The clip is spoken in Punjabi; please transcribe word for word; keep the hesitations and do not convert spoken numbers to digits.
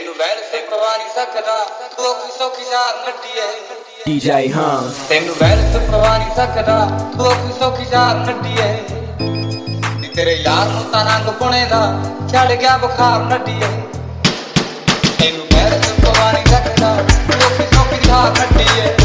ਤੈਨੂੰ ਵੈਲ ਸੇ ਪਵਾ ਨਹੀਂ ਸਕਦਾ ਤੂੰ ਔਖੀ ਸੌਖੀ ਯਾਰ ਨੱਡੀਏ D J Hum ਤੈਨੂੰ ਵੈਲ ਸੇ ਪਵਾ ਨਹੀਂ ਸਕਦਾ ਤੂੰ ਔਖੀ ਸੌਖੀ ਯਾਰ ਨੱਡੀਏ ਨੀ ਤੇਰੇ ਯਾਰ ਨੂੰ ਤਾਂ ਰੰਗ ਪੁਣੇ ਦਾ ਚੜ ਗਿਆ ਬੁਖਾਰ ਨੱਡੀਏ ਤੈਨੂੰ ਵੈਲ ਸੇ ਪਵਾ ਨਹੀਂ ਸਕਦਾ ਤੂੰ ਔਖੀ ਸੌਖੀ ਯਾਰ ਨੱਡੀਏ